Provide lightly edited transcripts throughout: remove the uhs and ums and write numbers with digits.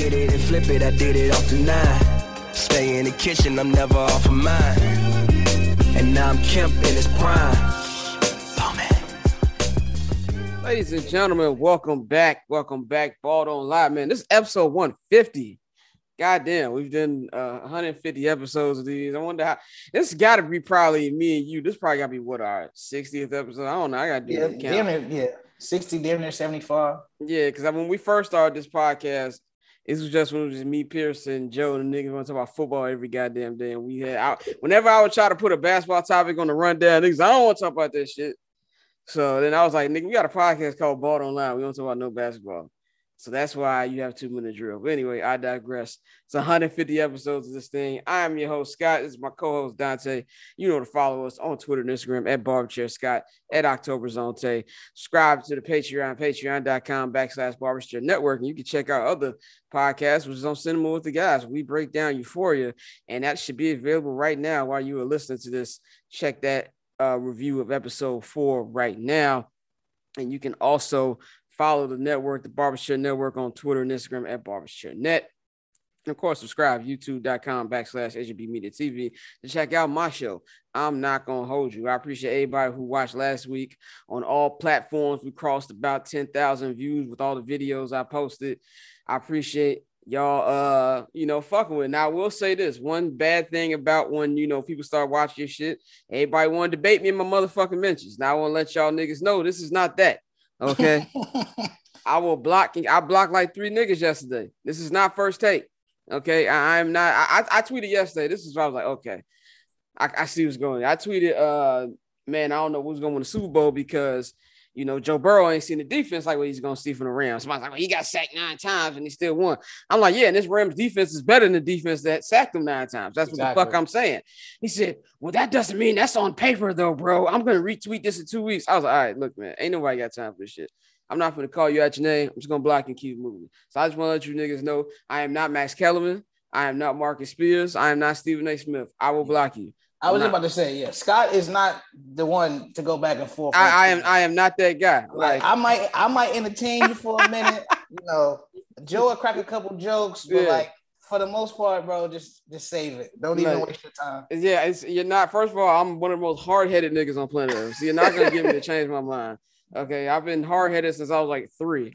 hit it and flip it, I did it off the 9. Stay in the kitchen, I'm never off of mine. And now I'm Kemp in his prime. Oh, man. Ladies and gentlemen, welcome back. Welcome back, Ball Don't Lie, man. This is episode 150. Goddamn, we've done 150 episodes of these. I wonder how this got to be probably me and you. This probably got to be what our 60th episode. I don't know. I got to do the count. 60, damn near 75. Yeah, because when we first started this podcast, this was just when it was just me, Pearson, Joe, and the niggas want to talk about football every goddamn day. And we had whenever I would try to put a basketball topic on the rundown, niggas, I don't want to talk about that shit. So then I was like, nigga, we got a podcast called Ball Don't Lie. We don't talk about no basketball. So that's why you have 2 minute drill. But anyway, I digress. It's 150 episodes of this thing. I am your host, Scott. This is my co-host, Dante. You know to follow us on Twitter and Instagram at BarberChairScott, at OctoberZonte. Subscribe to the Patreon, patreon.com/BarberChair Network. And you can check out other podcasts, which is on Cinema with the Guys. We break down Euphoria, and that should be available right now while you are listening to this. Check that review of episode 4 right now. And you can also follow the network, the Barbershop Network, on Twitter and Instagram at BarbershopNet. And of course, subscribe youtube.com/HB Media TV to check out my show. I'm Not Gonna Hold You. I appreciate everybody who watched last week on all platforms. We crossed about 10,000 views with all the videos I posted. I appreciate y'all, fucking with it. Now, I will say this. One bad thing about when, people start watching your shit, everybody want to debate me in my motherfucking mentions. Now, I want to let y'all niggas know this is not that. Okay. I blocked like 3 niggas yesterday. This is not First Take. Okay. I'm not. I tweeted yesterday. This is why I was like, okay, I see what's going on. I tweeted, man, I don't know who's going to win the Super Bowl because, Joe Burrow ain't seen the defense like what he's going to see from the Rams. Somebody's like, well, he got sacked 9 times and he still won. I'm like, yeah, and this Rams defense is better than the defense that sacked him 9 times. That's what the fuck I'm saying. He said, well, that doesn't mean that's on paper though, bro. I'm going to retweet this in 2 weeks. I was like, all right, look, man, ain't nobody got time for this shit. I'm not going to call you out your name. I'm just going to block and keep moving. So I just want to let you niggas know I am not Max Kellerman. I am not Marcus Spears. I am not Stephen A. Smith. I will block you. I was about to say, yeah, Scott is not the one to go back and forth. I am not that guy. Like I might entertain you for a minute. Joe will crack a couple jokes, but like for the most part, bro, just save it. Don't even waste your time. Yeah, you're not. First of all, I'm one of the most hard-headed niggas on planet Earth. So you're not gonna get me to change my mind. Okay, I've been hard-headed since I was like 3.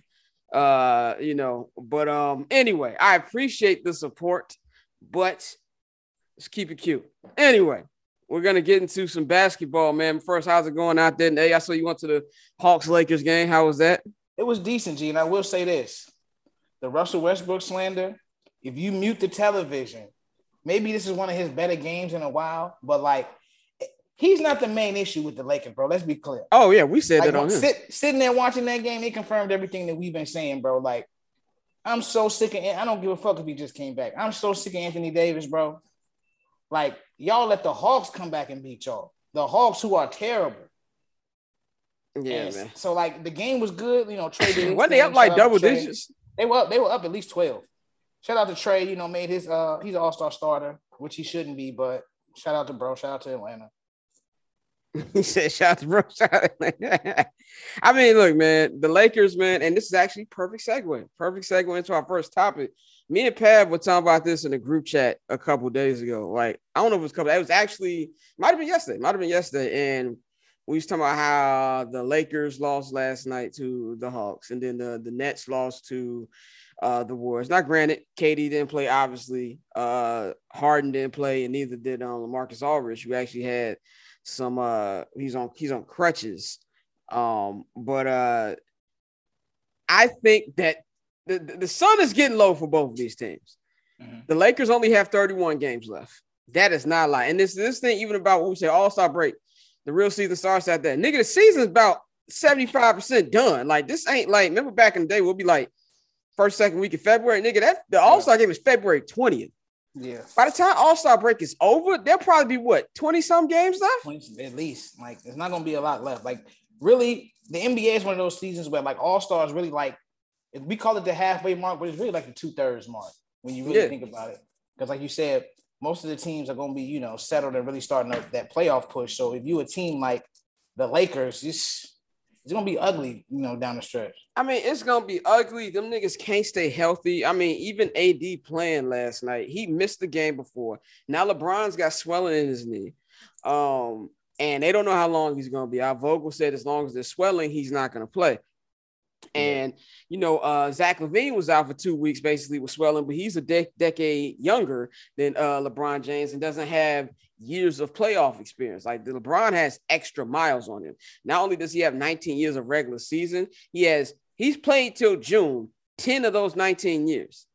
But anyway, I appreciate the support, but let's keep it cute. Anyway. We're going to get into some basketball, man. First, how's it going out there? Hey, I saw you went to the Hawks-Lakers game. How was that? It was decent, G. And I will say this. The Russell Westbrook slander, if you mute the television, maybe this is one of his better games in a while, but, like, he's not the main issue with the Lakers, bro. Let's be clear. Oh, yeah, we said that on him. Sitting there watching that game, they confirmed everything that we've been saying, bro. Like, I'm so sick of – I don't give a fuck if he just came back. I'm so sick of Anthony Davis, bro. Like, y'all let the Hawks come back and beat y'all. The Hawks, who are terrible. Yeah, man. So, like, the game was good. Trey. When they up like double digits? They were up at least 12. Shout out to Trey. Made his he's an all-star starter, which he shouldn't be, but shout out to bro. Shout out to Atlanta. He said, shout out to bro. Shout out to Atlanta. I mean, look, man, the Lakers, man, and this is actually perfect segue into our first topic. Me and Pav were talking about this in a group chat a couple days ago. Like, I don't know if it was it was actually, might have been yesterday. And we was talking about how the Lakers lost last night to the Hawks. And then the Nets lost to the Warriors. Now, granted, KD didn't play, obviously. Harden didn't play, and neither did LaMarcus Aldridge, who actually had some, he's on crutches. But I think that the sun is getting low for both of these teams. Mm-hmm. The Lakers only have 31 games left. That is not a lie. And this thing, even about what we say, All-Star break, the real season starts out there. Nigga, the season's about 75% done. Like, this ain't like, remember back in the day, we'll be like first, second week of February. Nigga, the All-Star game is February 20th. Yeah. By the time All-Star break is over, there'll probably be, 20-some games left? 20, at least. Like, there's not going to be a lot left. Like, really, the NBA is one of those seasons where, like, All-Stars really, like, we call it the halfway mark, but it's really like the 2/3 mark when you really think about it. Because, like you said, most of the teams are going to be, settled and really starting that playoff push. So if you a team like the Lakers, it's gonna be ugly, down the stretch. I mean, it's gonna be ugly. Them niggas can't stay healthy. I mean, even AD playing last night, he missed the game before. Now LeBron's got swelling in his knee. And they don't know how long he's gonna be out. Vogel said as long as there's swelling, he's not gonna play. And Zach LaVine was out for 2 weeks, basically with swelling, but he's a decade younger than LeBron James and doesn't have years of playoff experience. Like LeBron has extra miles on him. Not only does he have 19 years of regular season, he's played till June, 10 of those 19 years.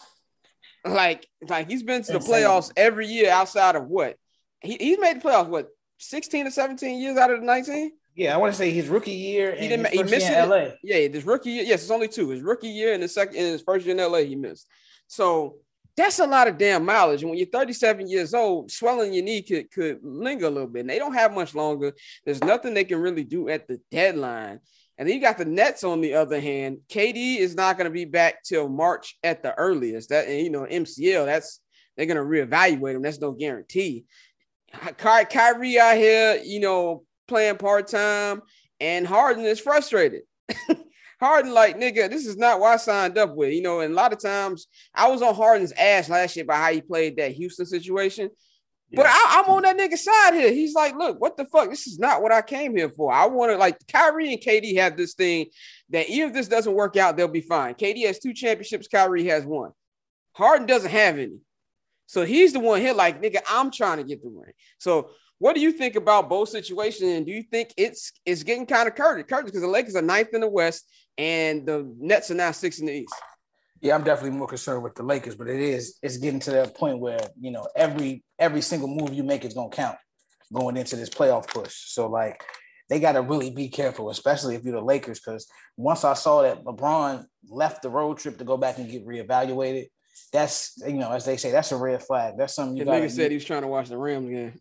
Like he's been to the playoffs every year outside of what? He's made the playoffs, 16 or 17 years out of the 19? Yeah, I want to say his rookie year. He missed it in LA. Yeah, this rookie year. Yes, it's only 2. His rookie year and his first year in LA, he missed. So that's a lot of damn mileage. And when you're 37 years old, swelling your knee could linger a little bit. And they don't have much longer. There's nothing they can really do at the deadline. And then you got the Nets on the other hand. KD is not going to be back till March at the earliest. MCL, they're going to reevaluate him. That's no guarantee. Kyrie out here, playing part-time, and Harden is frustrated. Harden, like, nigga, this is not what I signed up with, and a lot of times I was on Harden's ass last year by how he played that Houston situation. Yeah. But I'm on that nigga side here. He's like, look, what the fuck? This is not what I came here for. I want to, like, Kyrie and KD have this thing that even if this doesn't work out, they'll be fine. KD has 2 championships. Kyrie has 1. Harden doesn't have any. So he's the one here like, nigga, I'm trying to get the ring. So what do you think about both situations? And do you think it's getting kind of curtains? Because the Lakers are 9th in the West and the Nets are now 6th in the East. Yeah, I'm definitely more concerned with the Lakers, but it's getting to that point where, every single move you make is going to count going into this playoff push. So, like, they got to really be careful, especially if you're the Lakers, because once I saw that LeBron left the road trip to go back and get reevaluated, that's, as they say, that's a red flag. That's something you got. The nigga said he was trying to watch the Rams game.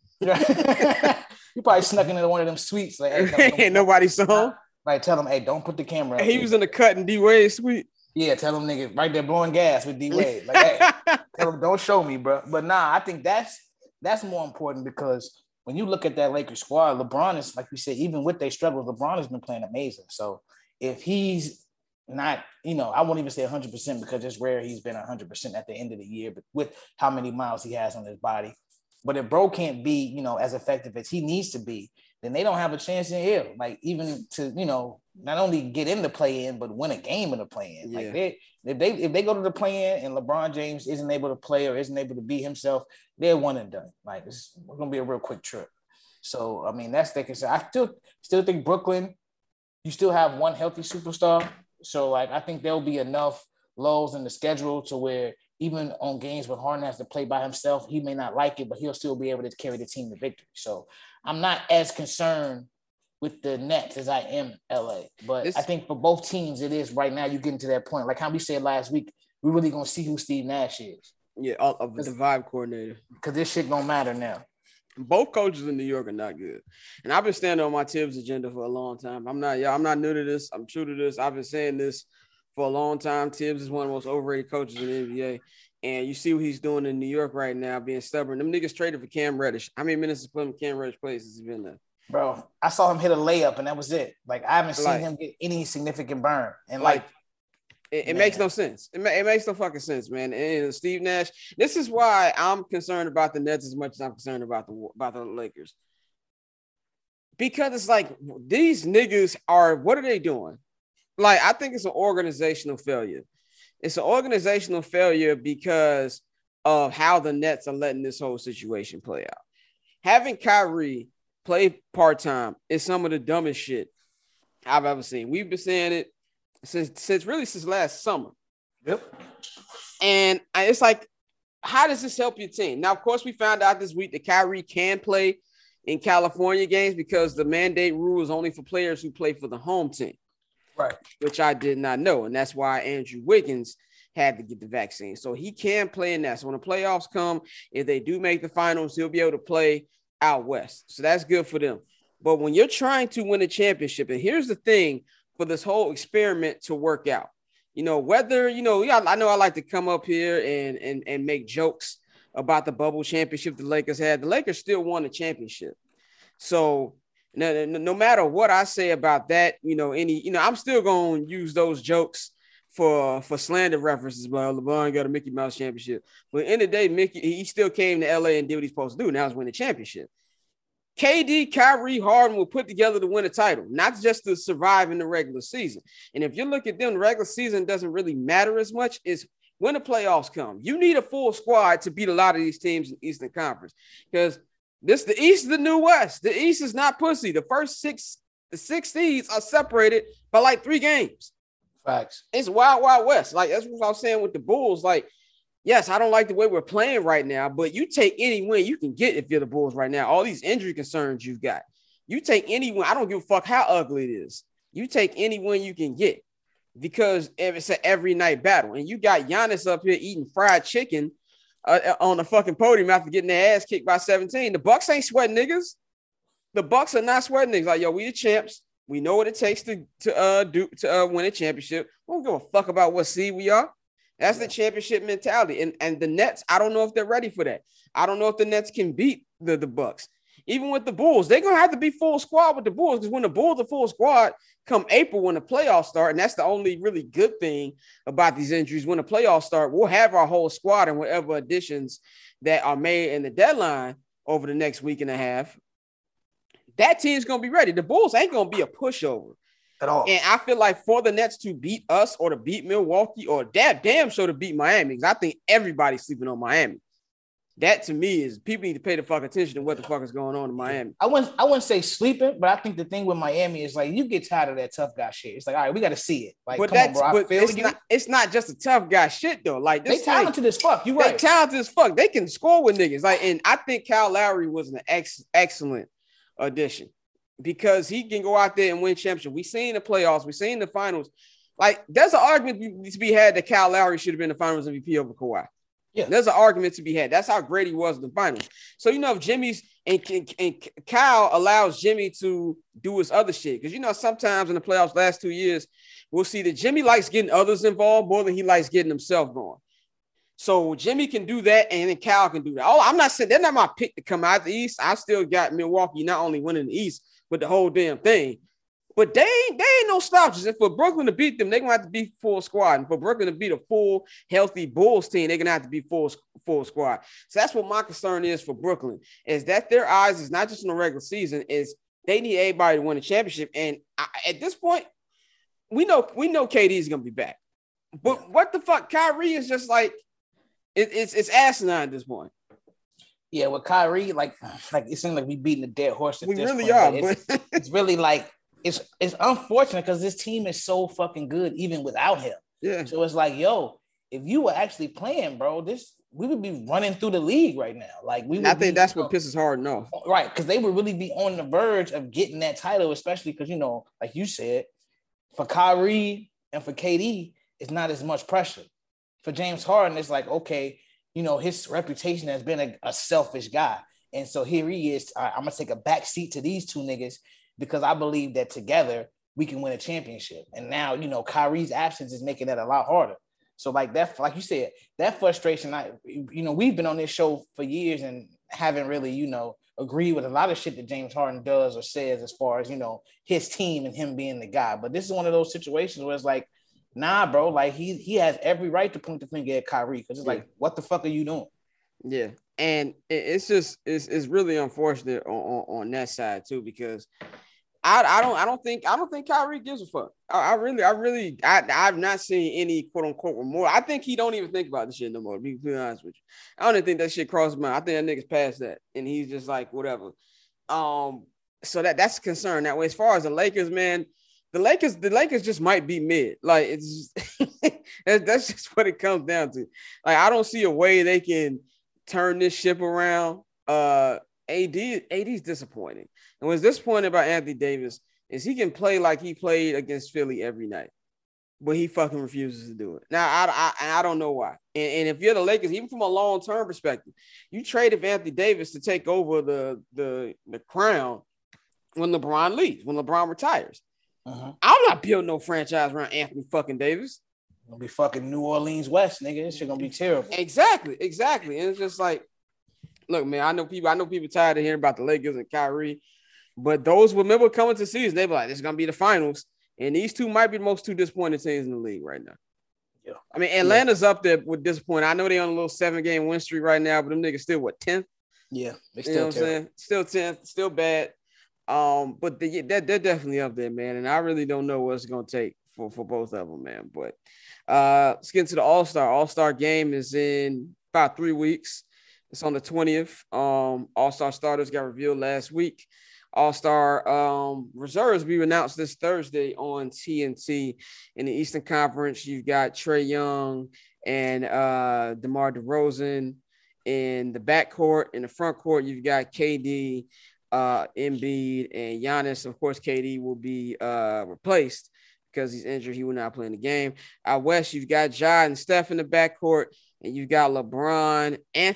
You probably snuck into one of them suites. Like, hey, ain't nobody saw. Like, tell them, hey, don't put the camera up. He was in the cut in D-Wade suite. Yeah, tell them niggas right there blowing gas with D-Wade. Like, hey, tell them, don't show me, bro. But nah, I think that's more important because when you look at that Lakers squad, LeBron is, like we said, even with their struggles, LeBron has been playing amazing. So if he's not, I won't even say 100% because it's rare he's been 100% at the end of the year, but with how many miles he has on his body. But if bro can't be, as effective as he needs to be, then they don't have a chance in hell. Like, even to, not only get in the play-in, but win a game in the play-in. Yeah. Like, if they go to the play-in and LeBron James isn't able to play or isn't able to be himself, they're one and done. Like, it's going to be a real quick trip. So, I mean, that's they can say. I still think Brooklyn, you still have one healthy superstar. So, like, I think there'll be enough lulls in the schedule to where even on games where Harden has to play by himself, he may not like it, but he'll still be able to carry the team to victory. So I'm not as concerned with the Nets as I am LA. But I think for both teams, it is right now you get into that point. Like how we said last week, we're really going to see who Steve Nash is. Yeah, of the vibe coordinator. Because this shit don't matter now. Both coaches in New York are not good. And I've been standing on my Tibbs agenda for a long time. I'm not new to this. I'm true to this. I've been saying this for a long time. Tibbs is one of the most overrated coaches in the NBA. And you see what he's doing in New York right now, being stubborn. Them niggas traded for Cam Reddish. How many minutes has Cam Reddish played since he's been there? Bro, I saw him hit a layup, and that was it. Like, I haven't seen him get any significant burn. And, it makes no sense. It makes no fucking sense, man. And Steve Nash, this is why I'm concerned about the Nets as much as I'm concerned about the Lakers. Because it's like, these niggas what are they doing? Like, I think it's an organizational failure. It's an organizational failure because of how the Nets are letting this whole situation play out. Having Kyrie play part-time is some of the dumbest shit I've ever seen. We've been saying it since last summer. Yep. And it's like, how does this help your team? Now, of course, we found out this week that Kyrie can play in California games because the mandate rule is only for players who play for the home team. Right. Which I did not know. And that's why Andrew Wiggins had to get the vaccine. So he can play in that. So when the playoffs come, if they do make the finals, he'll be able to play out west. So that's good for them. But when you're trying to win a championship, and here's the thing for this whole experiment to work out, whether, I know I like to come up here and make jokes about the bubble championship the Lakers had. The Lakers still won the championship. So No matter what I say about that, I'm still going to use those jokes for slander references. But LeBron got a Mickey Mouse championship. But in the day, Mickey, he still came to LA and did what he's supposed to do. Now he's winning a championship. KD, Kyrie, Harden will put together to win a title, not just to survive in the regular season. And if you look at them, the regular season doesn't really matter as much. It's when the playoffs come. You need a full squad to beat a lot of these teams in the Eastern Conference because the East is the new West. The East is not pussy. The six seeds are separated by like 3 games. Facts. It's wild, wild West. Like that's what I was saying with the Bulls. Like, yes, I don't like the way we're playing right now, but you take any win you can get if you're the Bulls right now. All these injury concerns you've got. You take any win. I don't give a fuck how ugly it is. You take any win you can get because it's an every night battle. And you got Giannis up here eating fried chicken on the fucking podium after getting their ass kicked by 17. The Bucks ain't sweating niggas. The Bucks are not sweating niggas. Like, yo, we the champs. We know what it takes to win a championship. We don't give a fuck about what seed we are. That's the championship mentality. And the Nets, I don't know if they're ready for that. I don't know if the Nets can beat the Bucks. Even with the Bulls, they're going to have to be full squad with the Bulls because when the Bulls are full squad come April when the playoffs start, and that's the only really good thing about these injuries, when the playoffs start, we'll have our whole squad and whatever additions that are made in the deadline over the next week and a half. That team's going to be ready. The Bulls ain't going to be a pushover. At all. And I feel like for the Nets to beat us or to beat Milwaukee or damn sure to beat Miami, because I think everybody's sleeping on Miami. That to me is people need to pay the fuck attention to what the fuck is going on in Miami. I wouldn't say sleeping, but I think the thing with Miami is like you get tired of that tough guy shit. It's like, all right, we got to see it. Like, come on, bro. It's not just a tough guy shit though. Like they talented as fuck. You right? They talented as fuck. They can score with niggas. Like, and I think Kyle Lowry was an excellent addition because he can go out there and win championship. We seen the playoffs. We seen the finals. Like, there's an argument to be had that Kyle Lowry should have been the Finals MVP over Kawhi. Yeah, there's an argument to be had. That's how great he was in the finals. So, if Jimmy's and Kyle allows Jimmy to do his other shit, because, sometimes in the playoffs last 2 years, we'll see that Jimmy likes getting others involved more than he likes getting himself going. So Jimmy can do that, and then Kyle can do that. Oh, I'm not saying they're not my pick to come out of the East. I still got Milwaukee not only winning the East, but the whole damn thing. But they ain't no slouches. And for Brooklyn to beat them, they're going to have to be full squad. And for Brooklyn to beat a full, healthy Bulls team, they're going to have to be full squad. So that's what my concern is for Brooklyn, is that their eyes is not just in the regular season, is they need everybody to win a championship. And at this point, we know KD is going to be back. But what the fuck? Kyrie is just like, it's asinine at this point. Yeah, with Kyrie, like it seems like we beating a dead horse. We really are. It's really like, it's unfortunate because this team is so fucking good even without him. Yeah. So it's like, yo, if you were actually playing, bro, we would be running through the league right now. Like I think that's what pisses Harden off. Right, because they would really be on the verge of getting that title, especially because, like you said, for Kyrie and for KD, it's not as much pressure. For James Harden, it's like, okay, his reputation has been a selfish guy. And so here he is. I'm going to take a back seat to these two niggas because I believe that together we can win a championship. And now, Kyrie's absence is making that a lot harder. So like that, like you said, that frustration, we've been on this show for years and haven't really, agreed with a lot of shit that James Harden does or says as far as, his team and him being the guy. But this is one of those situations where it's like, nah, bro, like he has every right to point the finger at Kyrie because it's like, what the fuck are you doing? Yeah. And it's just it's really unfortunate on that side too, because I don't think Kyrie gives a fuck. I've not seen any quote unquote remorse. I think he don't even think about this shit no more, to be honest with you. I don't even think that shit crosses my mind. I think that nigga's past that. And he's just like, whatever. So that's a concern that way. As far as the Lakers, man, the Lakers just might be mid. Like it's just, that's just what it comes down to. Like I don't see a way they can turn this ship around. AD's disappointing. And what's disappointing about Anthony Davis is he can play like he played against Philly every night, but he fucking refuses to do it. Now I don't know why. And if you're the Lakers, even from a long-term perspective, you traded Anthony Davis to take over the crown when LeBron leaves, when LeBron retires. Uh-huh. I'm not building no franchise around Anthony fucking Davis. Gonna be fucking New Orleans West, nigga. This shit gonna be terrible. Exactly. And it's just like, look, man, I know people tired of hearing about the Lakers and Kyrie. But those remember coming to the season, they be like, this is gonna be the finals. And these two might be the most two disappointing teams in the league right now. Yeah. I mean, Atlanta's up there with disappointing. I know they're on a little 7-game win streak right now, but them niggas still 10th? Yeah, they still, you know what I'm saying? Still 10th, still bad. But they're definitely up there, man. And I really don't know what it's gonna take for both of them, man. But let's get into the All-Star. All-Star game is in about 3 weeks. It's on the 20th. All-Star starters got revealed last week. All-Star reserves be announced this Thursday on TNT. In the Eastern Conference, you've got Trae Young and DeMar DeRozan. In the backcourt. In the front court, you've got KD, Embiid, and Giannis. Of course, KD will be replaced because he's injured. He will not play in the game. Out west, you've got Ja and Steph in the backcourt, and you've got LeBron,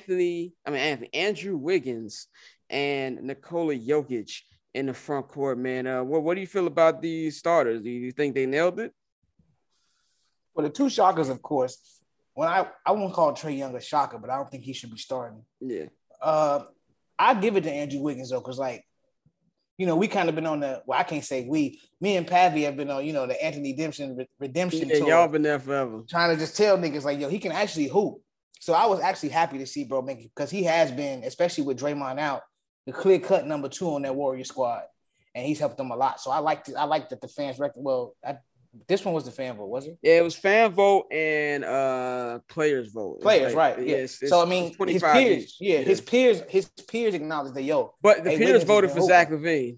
Andrew Wiggins, and Nikola Jokic in the front court, man. What do you feel about these starters? Do you think they nailed it? Well, the two shockers, of course. When I won't call Trae Young a shocker, but I don't think he should be starting. Yeah. I give it to Andrew Wiggins though, because we kind of been on I can't say we. Me and Pavi have been on, the Anthony redemption tour. Y'all been there forever. Trying to just tell niggas like, yo, he can actually hoop. So I was actually happy to see bro make it because he has been, especially with Draymond out, the clear cut number 2 on that Warrior squad, and he's helped them a lot. So I liked that the fans this one was the fan vote, was it? Yeah, it was fan vote and players vote. Players, right? Yeah. It's so I mean, his peers, his peers acknowledged that But the peers voted for Zach LaVine.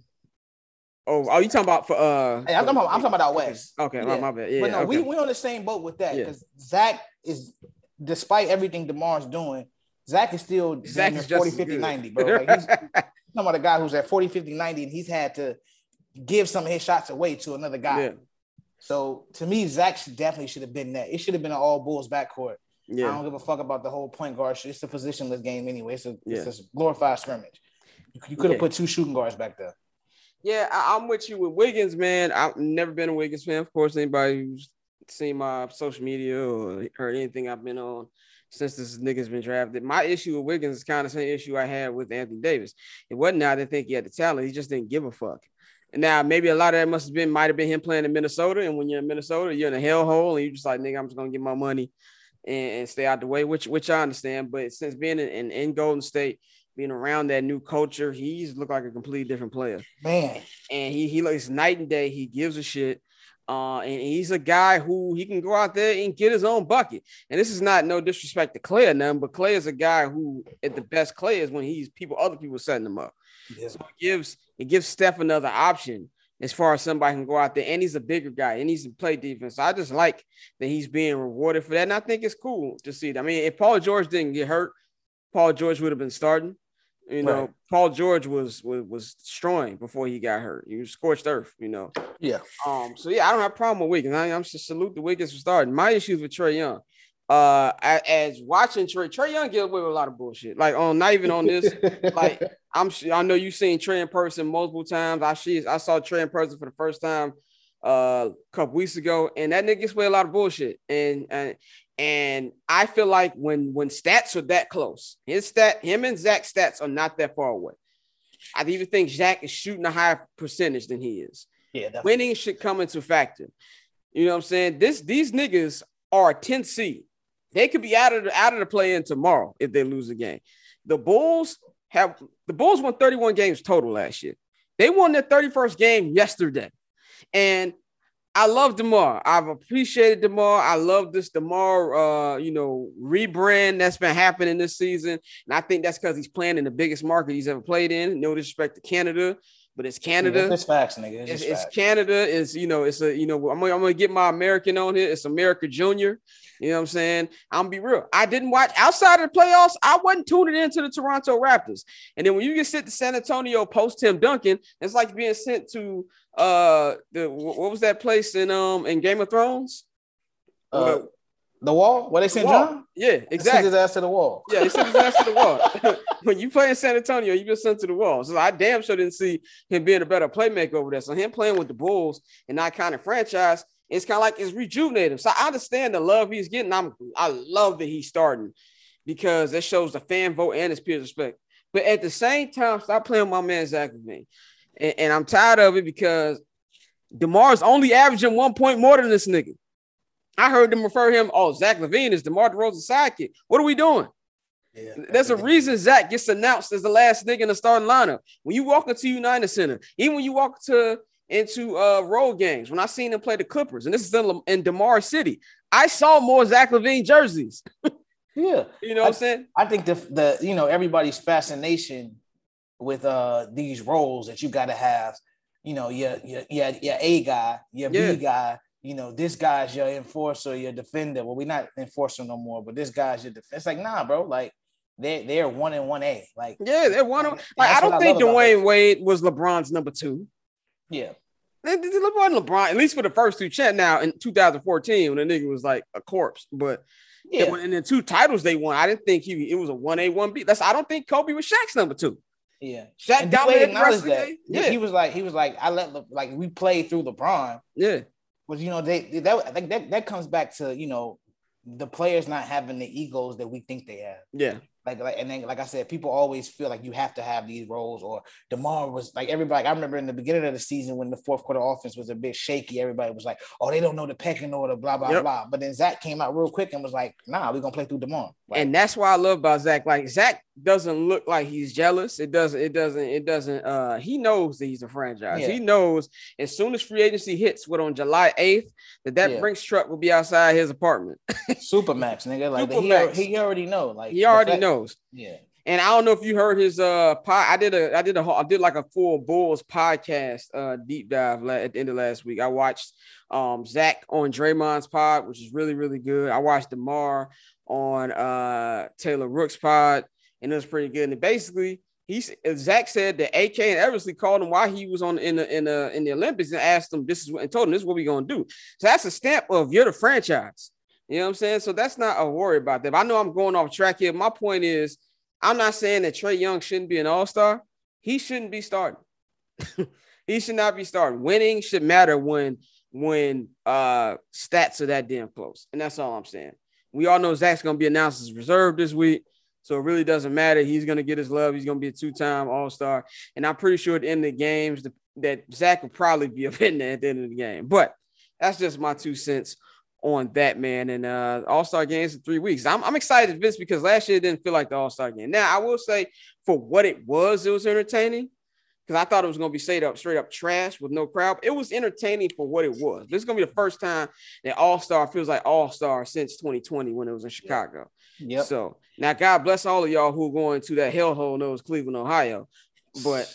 Oh, you talking about for? I'm talking about out west. Okay, my bad. Yeah, but no, okay. we on the same boat with that because Zach is, despite everything DeMar's doing, Zach is still 40, 50, 90, bro. Like he's talking about a guy who's at 40, 50, 90, and he's had to give some of his shots away to another guy. Yeah. So to me, Zach should have been that. It should have been an all Bulls backcourt. Yeah. I don't give a fuck about the whole point guard shit. It's a positionless game anyway. It's a glorified scrimmage. You could have put 2 shooting guards back there. Yeah, I'm with you with Wiggins, man. I've never been a Wiggins fan. Of course, anybody who's seen my social media or heard anything I've been on since this nigga's been drafted. My issue with Wiggins is kind of the same issue I had with Anthony Davis. It wasn't I didn't think he had the talent. He just didn't give a fuck. Now, maybe a lot of that might have been him playing in Minnesota. And when you're in Minnesota, you're in a hellhole and you're just like, nigga, I'm just going to get my money and stay out the way, which I understand. But since being in Golden State, being around that new culture, he's looked like a completely different player. Man. And he looks night and day. He gives a shit. And he's a guy who he can go out there and get his own bucket. And this is not no disrespect to Clay or nothing, but Clay is a guy who at the best Clay is when other people setting him up. Yeah. So it gives Steph another option as far as somebody can go out there, and he's a bigger guy and he's to play defense. So I just like that he's being rewarded for that, and I think it's cool to see it. I mean, if Paul George didn't get hurt, Paul George would have been starting. Right. Paul George was destroying before he got hurt. He was scorched earth, Yeah. So yeah, I don't have a problem with Wiggins. I'm just salute the Wiggins for starting. My issues with Trae Young. As watching Trae Young get away with a lot of bullshit. Like not even on this. Like I know you've seen Trae in person multiple times. I saw Trae in person for the first time a couple weeks ago, and that nigga gets away with a lot of bullshit. And I feel like when stats are that close, him and Zach's stats are not that far away. I even think Zach is shooting a higher percentage than he is. Yeah, definitely. Winning should come into factor. You know what I'm saying? These niggas are a 10th seed. They could be out of the play-in tomorrow if they lose a game. The Bulls won 31 games total last year. They won their 31st game yesterday. And I love DeMar. I've appreciated DeMar. I love this DeMar, rebrand that's been happening this season. And I think that's because he's playing in the biggest market he's ever played in. No disrespect to Canada, but it's Canada. Yeah, it's facts, nigga. It's Canada. I'm going to get my American on here. It's America Junior. You know what I'm saying? I'm going to be real. I didn't watch outside of the playoffs. I wasn't tuning into the Toronto Raptors. And then when you get sent to San Antonio post Tim Duncan, it's like being sent to what was that place in Game of Thrones? The Wall? Where they sent John? Yeah, exactly. They sent his ass to the wall. Yeah, they sent his ass to the wall. When you play in San Antonio, you get sent to the wall. So I damn sure didn't see him being a better playmaker over there. So him playing with the Bulls and that kind of franchise, it's kind of like it's rejuvenated. So I understand the love he's getting. I love that he's starting because that shows the fan vote and his peers respect. But at the same time, stop playing with my man Zach LaVine. And I'm tired of it because DeMar's only averaging 1 point more than this nigga. I heard them refer him, Zach LaVine is DeMar DeRozan's sidekick. What are we doing? Yeah, there's a reason Zach gets announced as the last nigga in the starting lineup. When you walk into United Center, even when you walk into road games, when I seen him play the Clippers, and this is in DeMar City, I saw more Zach LaVine jerseys. Yeah. You know what I'm saying? I think the everybody's fascination with these roles that you got to have, your A guy, your B guy, this guy's your enforcer, your defender. Well, we're not enforcer no more, but this guy's your defense. It's like, nah, bro, like they're 1 and 1A. Like, yeah, they're one of like I don't think Dwayne Wade was LeBron's number 2. Yeah. LeBron, at least for the first 2 champs. Now in 2014, when the nigga was like a corpse, but and the 2 titles they won, I didn't think it was a 1A, 1B. I don't think Kobe was Shaq's number 2. Yeah, Shaq dominated the rest of the day. Yeah, he was like, I let we played through LeBron. Yeah, but I think that comes back to the players not having the egos that we think they have. Yeah. And then, like I said, people always feel like you have to have these roles. Or DeMar was like everybody. I remember in the beginning of the season when the fourth quarter offense was a bit shaky, everybody was like, "Oh, they don't know the pecking order," blah blah blah. But then Zach came out real quick and was like, "Nah, we're gonna play through DeMar." Like, and that's what I love about Zach. Like Zach doesn't look like he's jealous. It doesn't. He knows that he's a franchise. Yeah. He knows as soon as free agency hits, on July 8th, that Brinks truck will be outside his apartment. Supermax, nigga. Like he already know. Like he already knows. Yeah. And I don't know if you heard his I did like a full Bulls podcast deep dive at the end of last week. I watched Zach on Draymond's pod, which is really, really good. I watched DeMar on Taylor Rook's pod, and it was pretty good. And basically, Zach said that AK and Eversley called him while he was in the Olympics and asked him and told him this is what we're gonna do. So that's a stamp of you're the franchise. You know what I'm saying? So that's not a worry about that. But I know I'm going off track here. My point is, I'm not saying that Trae Young shouldn't be an all-star. He shouldn't be starting. He should not be starting. Winning should matter when stats are that damn close. And that's all I'm saying. We all know Zach's going to be announced as reserve this week. So it really doesn't matter. He's going to get his love. He's going to be a 2-time all-star. And I'm pretty sure at the end of the games that Zach will probably be up in there at the end of the game. But that's just my 2 cents on that, man. And all-star games in 3 weeks. I'm excited, Vince, because last year it didn't feel like the all-star game. Now, I will say for what it was entertaining, because I thought it was going to be straight up trash with no crowd. It was entertaining for what it was. This is going to be the first time that all-star feels like all-star since 2020 when it was in Chicago. Yep. So now God bless all of y'all who are going to that hellhole knows Cleveland, Ohio. But,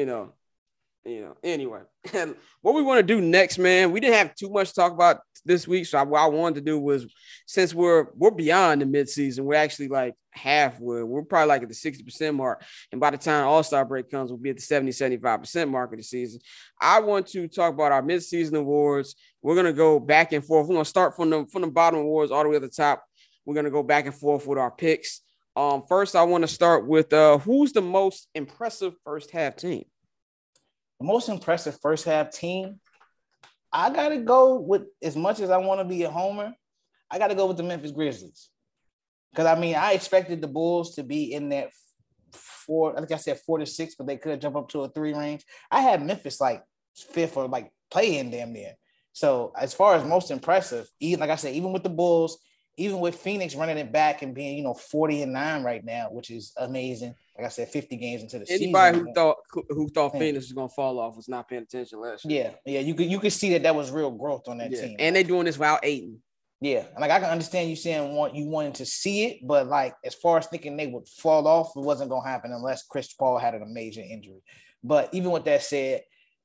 anyway, what we want to do next, man, we didn't have too much to talk about this week. So what I wanted to do was, since we're beyond the midseason, we're actually like halfway. We're probably like at the 60% mark. And by the time All-Star break comes, we'll be at the 70-75% mark of the season. I want to talk about our midseason awards. We're going to go back and forth. We're going to start from the bottom awards all the way to the top. We're going to go back and forth with our picks. First, I want to start with who's the most impressive first half team? The most impressive first half team, I got to go with, as much as I want to be a homer, I got to go with the Memphis Grizzlies. Because, I expected the Bulls to be in that 4 to 6, but they could jump up to a 3 range. I had Memphis like 5th or like play-in damn near. So as far as most impressive, like I said, even with the Bulls, even with Phoenix running it back and being, 40-9 right now, which is amazing. Like I said, 50 games into the season. Anybody who thought Phoenix was gonna fall off was not paying attention last year. Yeah. You could see that was real growth on that team. And they doing this without Ayton. Yeah, like I can understand you saying you wanted to see it, but like as far as thinking they would fall off, it wasn't gonna happen unless Chris Paul had a major injury. But even with that said,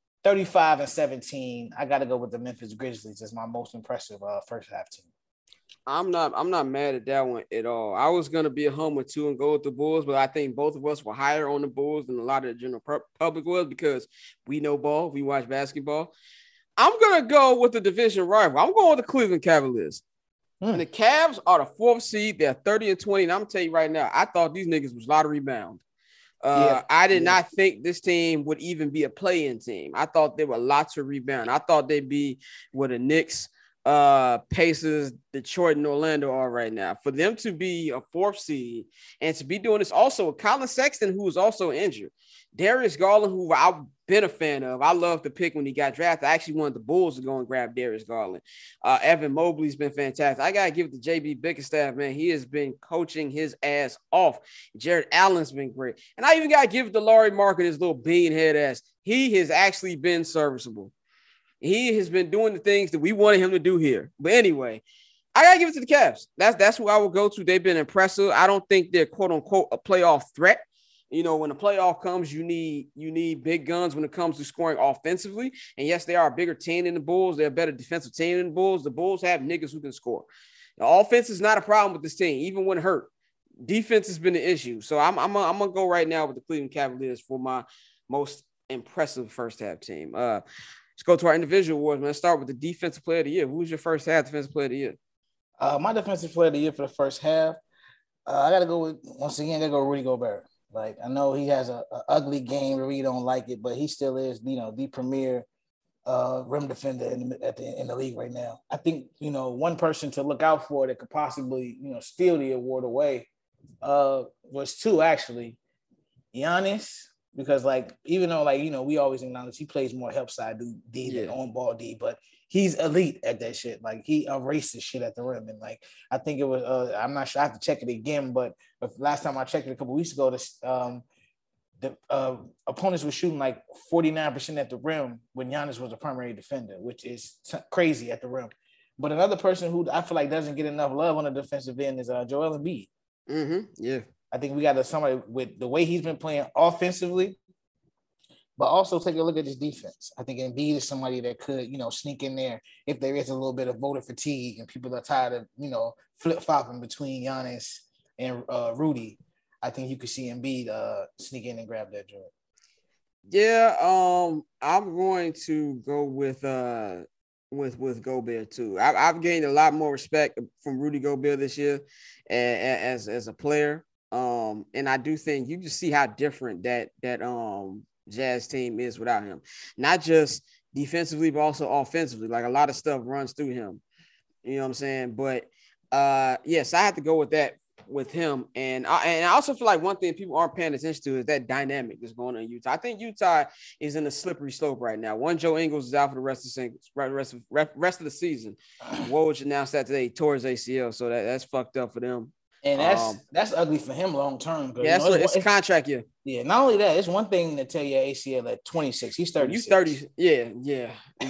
35-17, I got to go with the Memphis Grizzlies as my most impressive first half team. I'm not mad at that one at all. I was gonna be a homer too and go with the Bulls, but I think both of us were higher on the Bulls than a lot of the general public was because we know ball, we watch basketball. I'm gonna go with the division rival. I'm going with the Cleveland Cavaliers. And the Cavs are the 4th seed. They're 30-20. And I'm gonna tell you right now, I thought these niggas was lottery bound. I did not think this team would even be a play-in team. I thought they were lots of rebound. I thought they'd be with the Knicks, Pacers, Detroit, and Orlando are right now. For them to be a 4th seed and to be doing this also with Colin Sexton, who was also injured. Darius Garland, who I've been a fan of. I love the pick when he got drafted. I actually wanted the Bulls to go and grab Darius Garland. Evan Mobley's been fantastic. I got to give it to JB Bickerstaff, man. He has been coaching his ass off. Jared Allen's been great. And I even got to give it to Laurie Market, his little beanhead ass. He has actually been serviceable. He has been doing the things that we wanted him to do here. But anyway, I got to give it to the Cavs. That's who I will go to. They've been impressive. I don't think they're, quote unquote, a playoff threat. You know, when the playoff comes, you need big guns when it comes to scoring offensively. And yes, they are a bigger team than the Bulls. They're a better defensive team than the Bulls. The Bulls have niggas who can score. The offense is not a problem with this team, even when hurt. Defense has been the issue. So I'm gonna go right now with the Cleveland Cavaliers for my most impressive first half team. Let's go to our individual awards, man. Let's start with the defensive player of the year. Who's your first half defensive player of the year? My defensive player of the year for the first half, I got to go with, once again, I got to go Rudy Gobert. Like, I know he has a ugly game where we don't like it, but he still is, the premier rim defender in the league right now. I think, one person to look out for that could possibly, steal the award away was 2, actually. Giannis, because, even though, we always acknowledge he plays more help side D than on-ball D, but he's elite at that shit. Like, he erases shit at the rim. And, I think it was, I'm not sure, I have to check it again, but last time I checked it a couple weeks ago, the opponents were shooting 49% at the rim when Giannis was a primary defender, which is crazy at the rim. But another person who I feel like doesn't get enough love on the defensive end is Joel Embiid. Mm-hmm. Yeah. I think we got somebody with the way he's been playing offensively, but also take a look at his defense. I think Embiid is somebody that could, sneak in there if there is a little bit of voter fatigue and people are tired of, flip-flopping between Giannis and Rudy. I think you could see Embiid sneak in and grab that joint. Yeah, I'm going to go with Gobert too. I've gained a lot more respect from Rudy Gobert this year as a player. And I do think you can see how different that Jazz team is without him. Not just defensively, but also offensively. Like, a lot of stuff runs through him. You know what I'm saying? But yes, I have to go with that with him. And I also feel like one thing people aren't paying attention to is that dynamic that's going on in Utah. I think Utah is in a slippery slope right now. Joe Ingles is out for the rest of the season. Woj announced that today, tore his ACL, so that's fucked up for them. And that's ugly for him long term. Yeah, it's a contract year. Yeah, not only that, it's one thing to tell your ACL at 26. He's 36. You 30. Yeah.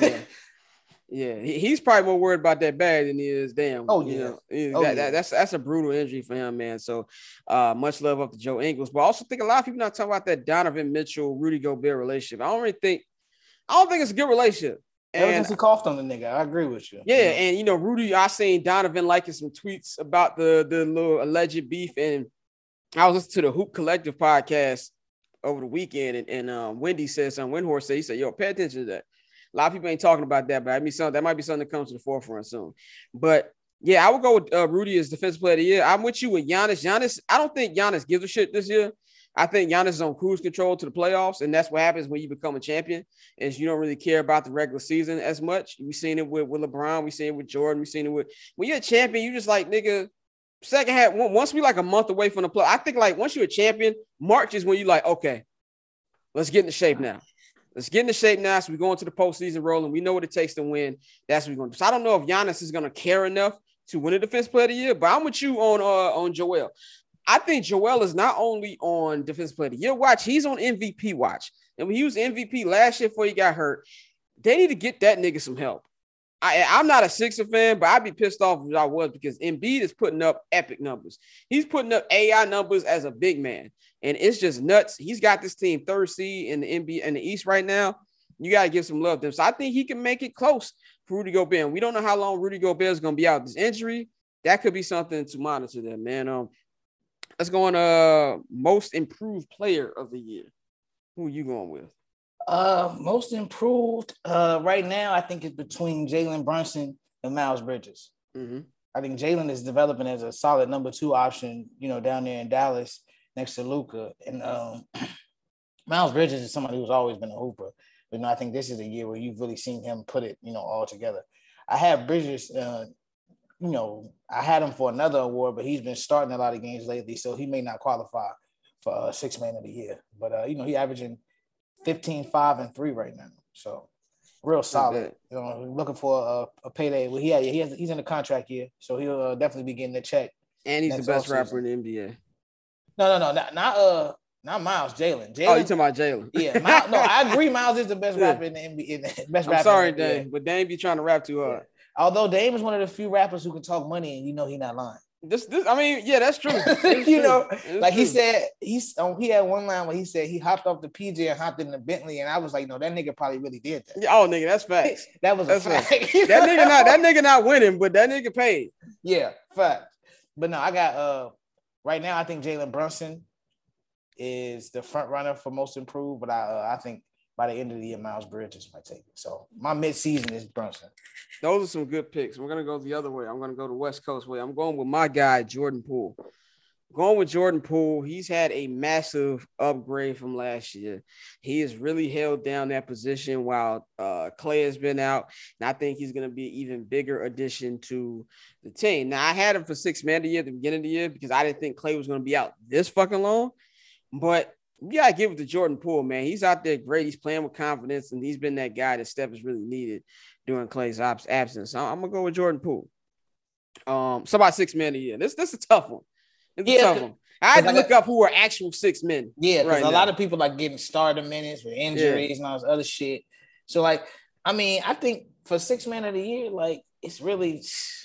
Yeah. He's probably more worried about that bag than he is damn. Oh, yeah. That's a brutal injury for him, man. So much love up to Joe Ingles. But I also think a lot of people not talking about that Donovan Mitchell, Rudy Gobert relationship. I don't think it's a good relationship. Ever since he coughed on the nigga, I agree with you. Yeah, and Rudy, I seen Donovan liking some tweets about the little alleged beef, and I was listening to the Hoop Collective podcast over the weekend, and Wendy said something. Windhorse said, he said, "Yo, pay attention to that." A lot of people ain't talking about that, but that might be something that comes to the forefront soon. But yeah, I would go with Rudy as defensive player of the year. I'm with you with Giannis. Giannis, I don't think Giannis gives a shit this year. I think Giannis is on cruise control to the playoffs, and that's what happens when you become a champion, is you don't really care about the regular season as much. We've seen it with LeBron. We've seen it with Jordan. We've seen it with – when you're a champion, you just like, nigga, second half, once we a month away from the play, I think once you're a champion, March is when you okay, let's get into shape now. Let's get into shape now so we go into the postseason rolling. We know what it takes to win. That's what we're going to do. So I don't know if Giannis is going to care enough to win a defensive player of the year, but I'm with you on Joel. I think Joel is not only on defensive player of the year watch, he's on MVP watch. And when he was MVP last year before he got hurt, they need to get that nigga some help. I'm not a Sixer fan, but I'd be pissed off if I was, because Embiid is putting up epic numbers. He's putting up AI numbers as a big man, and it's just nuts. He's got this team 3rd seed in the NBA in the East right now. You got to give some love to him. So I think he can make it close for Rudy Gobert. And we don't know how long Rudy Gobert is going to be out with this injury. That could be something to monitor there, man. Let's go on most improved player of the year. Who are you going with? Most improved right now, I think it's between Jalen Brunson and Miles Bridges. Mm-hmm. I think Jalen is developing as a solid number 2 option, down there in Dallas next to Luka. And Miles Bridges is somebody who's always been a hooper. But I think this is a year where you've really seen him put it, all together. I had Bridges. I had him for another award, but he's been starting a lot of games lately, so he may not qualify for Sixth Man of the Year. But he averaging 15, 5, and 3 right now, so real solid. Looking for a payday. Well, he's in a contract year, so he'll definitely be getting a check. And he's the best rapper in the NBA. No, not Miles. Jalen. Oh, you talking about Jalen? Yeah, I agree. Miles is the best rapper in the NBA. I'm sorry, Dame, but Dame be trying to rap too hard. Yeah. Although Dame is one of the few rappers who can talk money, and he's not lying. That's true. He said he had one line where he said he hopped off the PJ and hopped in the Bentley, and I was like, no, that nigga probably really did that. Oh, nigga, that's facts. That's a fact. That nigga not winning, but that nigga paid. Yeah, fact. But no, I got right now. I think Jalen Brunson is the front runner for most improved, but I think by the end of the year, Miles Bridges might take it. So my mid-season is Brunson. Those are some good picks. We're gonna go the other way. I'm gonna go the West Coast way. I'm going with my guy Jordan Poole. Going with Jordan Poole, he's had a massive upgrade from last year. He has really held down that position while Clay has been out, and I think he's going to be an even bigger addition to the team. Now, I had him for Sixth Man of the Year at the beginning of the year because I didn't think Clay was going to be out this fucking long, but you got to give it to Jordan Poole, man. He's out there great. He's playing with confidence, and he's been that guy that Steph has really needed during Clay's absence. So I'm going to go with Jordan Poole. So about Sixth Man of the Year. This is a tough one. It's a tough one. I had to look up who are actual 6 men. Yeah, because a lot of people like getting starter minutes with injuries and all this other shit. So, I think for 6 Man of the Year, it's really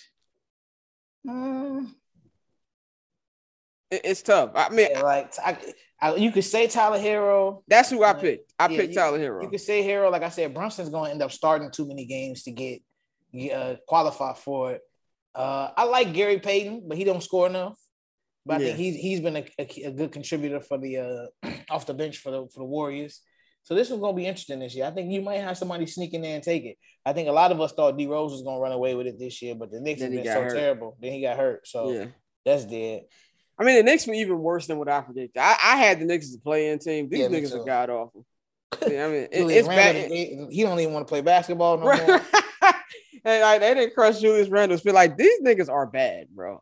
it's tough. I mean, you could say Tyler Hero. That's who I picked. I picked Tyler Hero. You could say Hero. Like I said, Brunson's going to end up starting too many games to get qualify for it. I like Gary Payton, but he don't score enough. But I think he's been a good contributor for the off the bench for the Warriors. So this is going to be interesting this year. I think you might have somebody sneak in there and take it. I think a lot of us thought D Rose was going to run away with it this year, but the Knicks have been so terrible. Then he got hurt. So that's dead. I mean, the Knicks were even worse than what I predicted. I had the Knicks as a play-in team. These niggas are god awful. I mean, it's bad. He don't even want to play basketball no more. And they didn't crush Julius Randle. Feel like these niggas are bad, bro.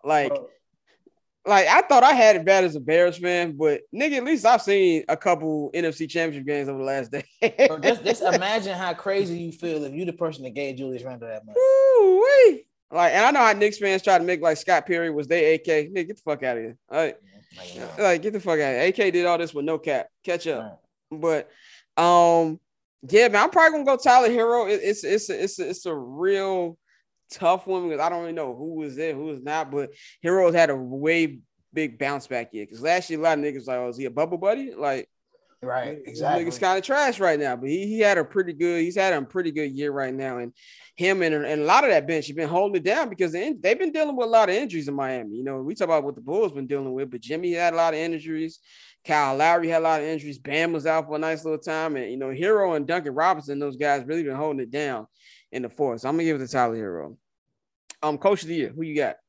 I thought I had it bad as a Bears fan, but nigga, at least I've seen a couple NFC Championship games over the last day. Bro, just imagine how crazy you feel if you the person that gave Julius Randle that money. Ooh-wee. And I know how Knicks fans try to make Scott Perry was their AK. Nigga, get the fuck out of here. Get the fuck out of here. AK did all this with no cap. Catch up. Right. But man, I'm probably gonna go Tyler Hero. It's a real tough one because I don't really know who was there, who was not. But Hero's had a way big bounce back year because last year a lot of niggas is he a bubble buddy? Right, exactly. Niggas kind of trash right now, but he's had a pretty good year right now, and him and a lot of that bench have been holding it down because they've been dealing with a lot of injuries in Miami. We talk about what the Bulls been dealing with, but Jimmy had a lot of injuries. Kyle Lowry had a lot of injuries. Bam was out for a nice little time, and Hero and Duncan Robinson, those guys really been holding it down in the fourth. So I'm gonna give it to Tyler Hero. Coach of the year, who you got?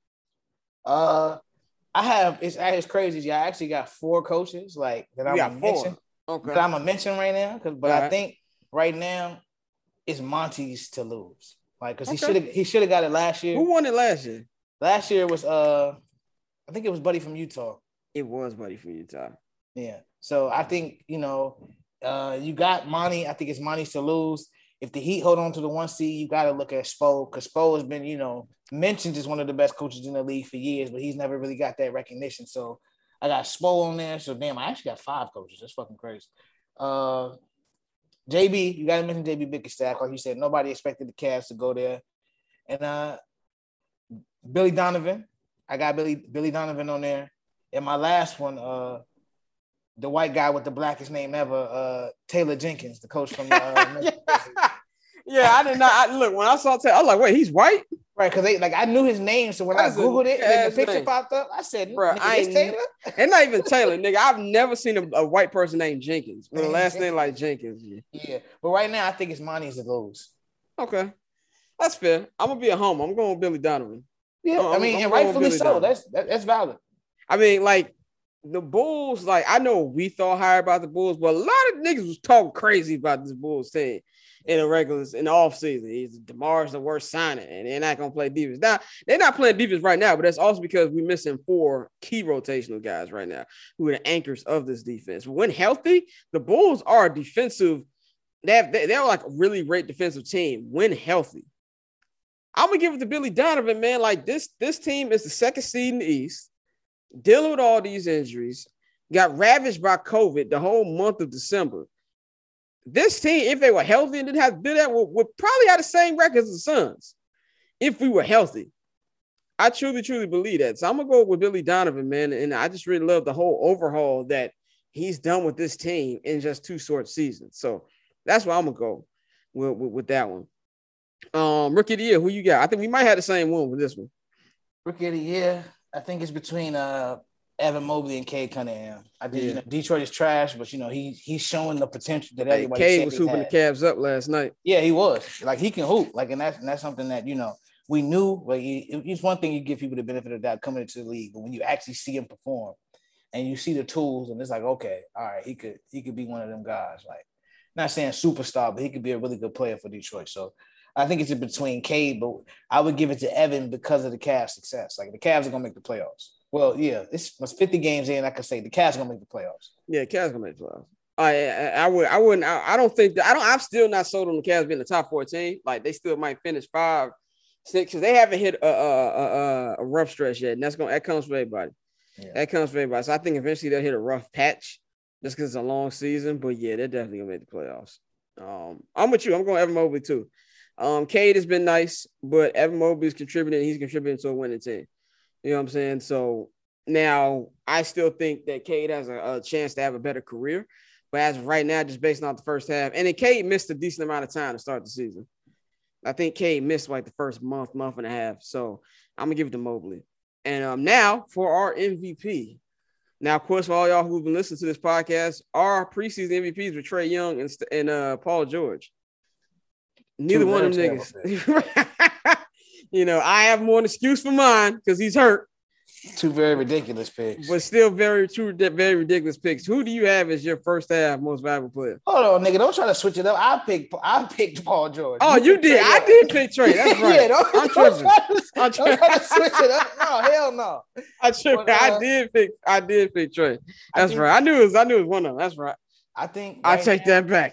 It's crazy. I actually got 4 coaches that I'm gonna mention. Okay. That I'm gonna mention right now, I think right now it's Monty's to lose. Because he should have got it last year. Who won it last year? Last year was I think it was Buddy from Utah. It was Buddy from Utah. Yeah. So I think you got Monty. I think it's Monty's to lose. If the Heat hold on to the 1 seed, you got to look at Spo because Spo has been mentioned as one of the best coaches in the league for years, but he's never really got that recognition. So I got Spo on there. So damn, I actually got 5 coaches. That's fucking crazy. JB, you got to mention JB Bickerstaff. Like you said, nobody expected the Cavs to go there. And Billy Donovan. I got Billy Donovan on there. And my last one, the white guy with the blackest name ever, Taylor Jenkins, the coach from the Yeah, I did not. Look, when I saw Taylor, I was like, wait, he's white? Right, because I knew his name. So when I Googled it and the picture popped up, I said, bro, it's Taylor. And not even Taylor, nigga. I've never seen a white person named Jenkins with a last name like Jenkins. Yeah, but right now I think it's Monty's to lose. Okay. That's fair. I'm going to be a homer. I'm going with Billy Donovan. Yeah, and rightfully so. That's valid. I mean, the Bulls, I know we thought higher about the Bulls, but a lot of niggas was talking crazy about this Bulls team. in the off season. DeMar's the worst signing, and they're not gonna play defense. Now they're not playing defense right now, but that's also because we're missing 4 key rotational guys right now who are the anchors of this defense. When healthy, the Bulls are a defensive. They're like a really great defensive team when healthy. I'm gonna give it to Billy Donovan, man. Like this team is the 2nd seed in the East, dealing with all these injuries, got ravaged by COVID the whole month of December. This team, if they were healthy and didn't have to do that, would probably have the same record as the Suns if we were healthy. I truly, truly believe that. So I'm gonna go with Billy Donovan, man. And I just really love the whole overhaul that he's done with this team in just 2 short seasons. So that's why I'm gonna go with that one. Rookie of the year, who you got? I think we might have the same one with this one. Rookie of the year, I think it's between Evan Mobley and Cade Cunningham. I think Detroit is trash, but he's showing the potential that everybody. Cade was hooping the Cavs up last night. Yeah, he was. Like he can hoop. Like and that's something that we knew. Like it's one thing you give people the benefit of that coming into the league, but when you actually see him perform and you see the tools, and it's like, okay, all right, he could be one of them guys. Like not saying superstar, but he could be a really good player for Detroit. So. I think it's in between Cade, but I would give it to Evan because of the Cavs' success. Like the Cavs are gonna make the playoffs. Well, yeah, it's 50 games in. I can say the Cavs are gonna make the playoffs. Yeah, Cavs gonna make the playoffs. I don't think that. I'm still not sold on the Cavs being the top 14. Like they still might finish 5, 6 because they haven't hit a rough stretch yet, and that comes for everybody. Yeah. That comes for everybody. So I think eventually they'll hit a rough patch just because it's a long season. But yeah, they're definitely gonna make the playoffs. I'm with you. I'm going Evan Mobley too. Cade has been nice, but Evan Mobley is contributing. He's contributing to a winning team. You know what I'm saying? So now I still think that Cade has a chance to have a better career. But as of right now, just based on the first half, and then Cade missed a decent amount of time to start the season. I think Cade missed like the first month and a half. So I'm going to give it to Mobley. And now for our MVP. Now, of course, for all y'all who've been listening to this podcast, our preseason MVPs were Trae Young and Paul George. Neither one of them niggas. I have more an excuse for mine because he's hurt. 2 very ridiculous picks. But still very ridiculous picks. Who do you have as your first half most valuable player? Hold on, nigga. Don't try to switch it up. I picked Paul George. Oh, you did. I did pick Trae. That's right. I'm tripping. Don't try to switch it up. No, hell no. I did pick Trae. That's right. I knew it was one of them. That's right. I think I take that back.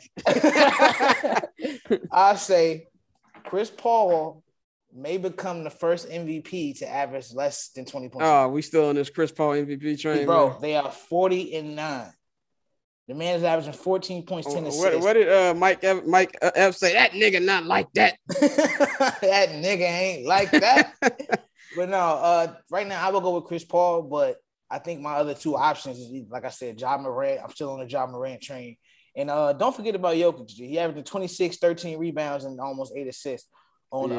I say Chris Paul may become the first MVP to average less than 20 points. Oh, we still on this Chris Paul MVP train, bro. Man. They are 40-9. The man is averaging 14 points, 10 assists. What did Mike F say? That nigga not like that. That nigga ain't like that. But no, right now I will go with Chris Paul, but I think my other 2 options is, like I said, Ja Morant. I'm still on the Ja Morant train. And don't forget about Jokic. He averaged 26, 13 rebounds, and almost 8 assists on,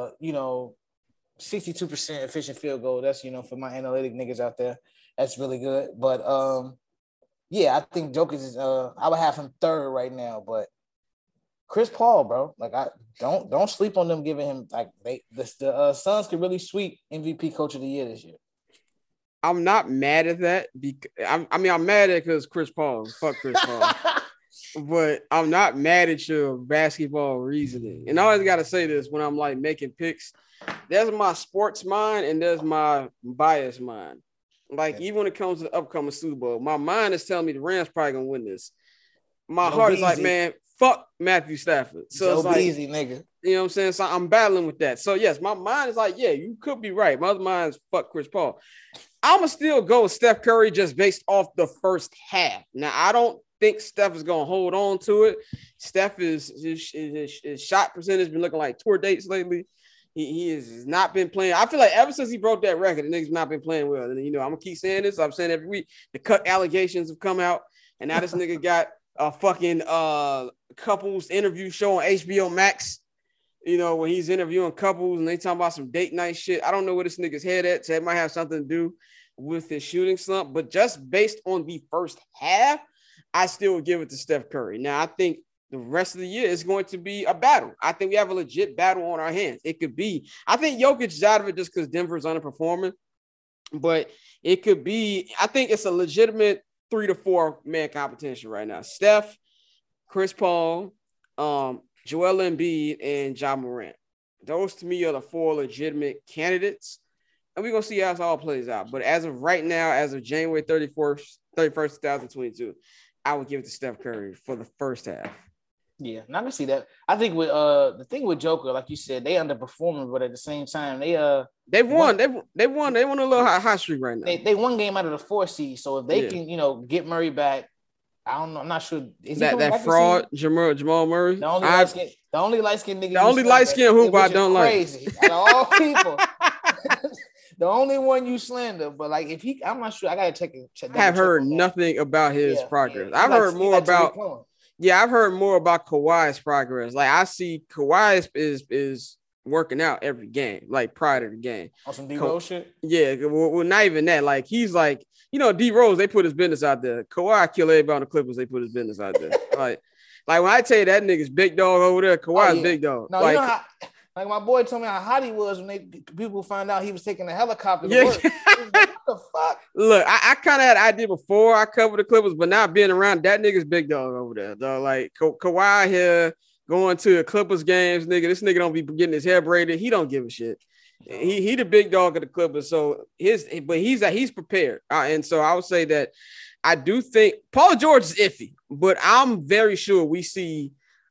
62% efficient field goal. That's, for my analytic niggas out there, that's really good. But, I think Jokic is I would have him 3rd right now. But Chris Paul, bro, like I don't sleep on them giving him the Suns could really sweep MVP Coach of the Year this year. I'm not mad at that because I'm mad at it because Chris Paul. Fuck Chris Paul. But I'm not mad at your basketball reasoning. And I always got to say this when I'm like making picks. There's my sports mind and there's my bias mind. Like even when it comes to the upcoming Super Bowl, my mind is telling me the Rams probably gonna win this. My heart is like, man, fuck Matthew Stafford. So it's like, easy, nigga. You know what I'm saying? So I'm battling with that. So yes, my mind is like, yeah, you could be right. My other mind is fuck Chris Paul. I'm gonna still go with Steph Curry just based off the first half. Now I don't think Steph is gonna hold on to it. Steph his shot percentage been looking like tour dates lately. He has not been playing. I feel like ever since he broke that record, the nigga's not been playing well. And I'm gonna keep saying this. I'm saying every week the cut allegations have come out, and now this nigga got a fucking couples interview show on HBO Max. When he's interviewing couples and they talking about some date night shit. I don't know where this nigga's head at. So it might have something to do with his shooting slump. But just based on the first half, I still would give it to Steph Curry. Now, I think the rest of the year is going to be a battle. I think we have a legit battle on our hands. It could be. I think Jokic is out of it just because Denver's underperforming. But it could be. I think it's a legitimate 3 to 4 man competition right now. Steph, Chris Paul, Joel Embiid, and Ja Morant. Those to me are the 4 legitimate candidates. And we're going to see how it all plays out. But as of right now, as of January 31st, 2022, I would give it to Steph Curry for the first half. Yeah, and I can see that. I think with the thing with Joker, like you said, they underperforming, but at the same time, they won a little hot streak right now. They one game out of the 4 seed. So if they can, get Murray back, I don't know. I'm not sure. Is that fraud, Jamal Murray? The only light skinned nigga. The only light skinned hoop I don't like. Crazy. Out of all people. The only one you slander, but like I'm not sure. I gotta check. I have heard nothing about his progress. I've heard more about. Yeah, I've heard more about Kawhi's progress. Like I see Kawhi is working out every game, like prior to the game. On some D-Rose shit? Yeah, well, not even that. Like he's like, D-Rose, they put his business out there. Kawhi kill everybody on the Clippers, they put his business out there. like when I tell you that nigga's big dog over there, Kawhi's big dog. No, like, you know how, like my boy told me how hot he was when people found out he was taking a helicopter to work. Like, what the fuck? Look, I kind of had an idea before I covered the Clippers, but now being around that nigga's big dog over there, dog. Like Kawhi here going to the Clippers games, nigga. This nigga don't be getting his hair braided. He don't give a shit. No. He the big dog of the Clippers, so he's prepared, and so I would say that I do think Paul George is iffy, but I'm very sure we see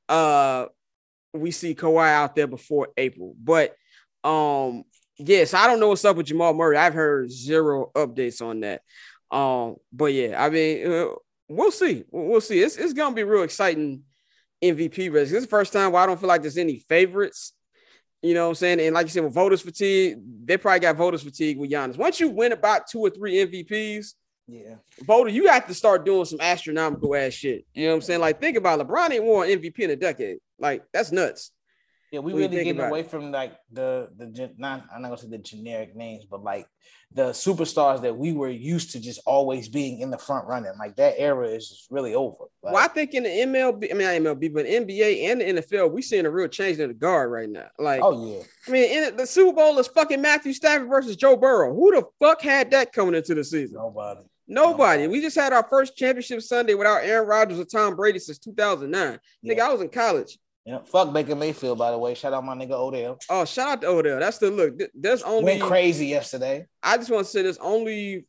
Kawhi out there before April. But yes, I don't know what's up with Jamal Murray. I've heard zero updates on that. But yeah, I mean, we'll see. We'll see. It's gonna be real exciting MVP race. This is the first time where I don't feel like there's any favorites. You know what I'm saying? And like you said, with voters fatigue, they probably got voters fatigue with Giannis. Once you win about 2 or 3 MVPs, voter, you have to start doing some astronomical ass shit. You know what I'm saying? Like, think about it. LeBron ain't won MVP in a decade. Like, that's nuts. Yeah, we really getting away from like I'm not gonna say the generic names, but like the superstars that we were used to just always being in the front running. Like that era is just really over. Like, well, I think in the MLB, I mean not MLB, but NBA and the NFL, we seeing a real change in the guard right now. Like, oh yeah, I mean, in the Super Bowl is fucking Matthew Stafford versus Joe Burrow. Who the fuck had that coming into the season? Nobody. We just had our first championship Sunday without Aaron Rodgers or Tom Brady since 2009. Yeah. Nigga, I was in college. Yeah, fuck Baker Mayfield, by the way. Shout out my nigga Odell. Oh, shout out to Odell. That's the look. There's only went crazy yesterday. I just want to say there's only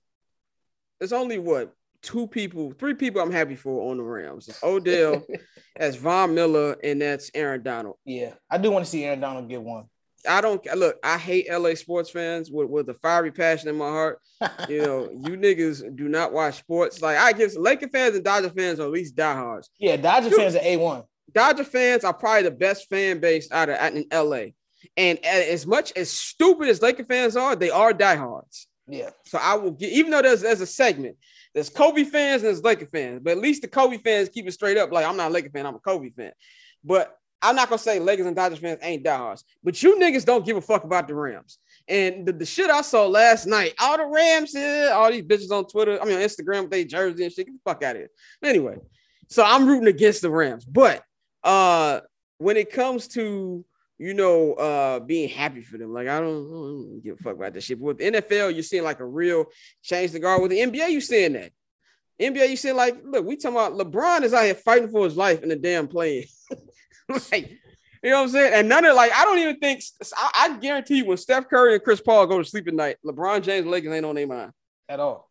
what 3 people I'm happy for on the Rams. It's Odell, that's Von Miller, and that's Aaron Donald. Yeah, I do want to see Aaron Donald get one. I hate LA sports fans with a fiery passion in my heart. You know, you niggas do not watch sports. Like I guess Laker fans and Dodger fans are at least diehards. Yeah, Dodger fans are A1. Dodger fans are probably the best fan base out in LA. And as much as stupid as Laker fans are, they are diehards. Yeah. So I will get, even though there's a segment, there's Kobe fans and there's Laker fans, but at least the Kobe fans keep it straight up. Like, I'm not a Laker fan, I'm a Kobe fan. But I'm not gonna say Lakers and Dodgers fans ain't diehards, but you niggas don't give a fuck about the Rams. And the shit I saw last night, all the Rams here, all these bitches on Twitter, on Instagram with their jersey and shit, get the fuck out of here. Anyway, so I'm rooting against the Rams. But when it comes to being happy for them, like I don't give a fuck about that shit. But with the NFL, you're seeing like a real change the guard. With the NBA, you seeing that. NBA, you seeing like, look, we talking about LeBron is out here fighting for his life in the damn play. Like, you know what I'm saying? And none of I don't even think I guarantee you when Steph Curry and Chris Paul go to sleep at night, LeBron James Lakers ain't on their mind at all.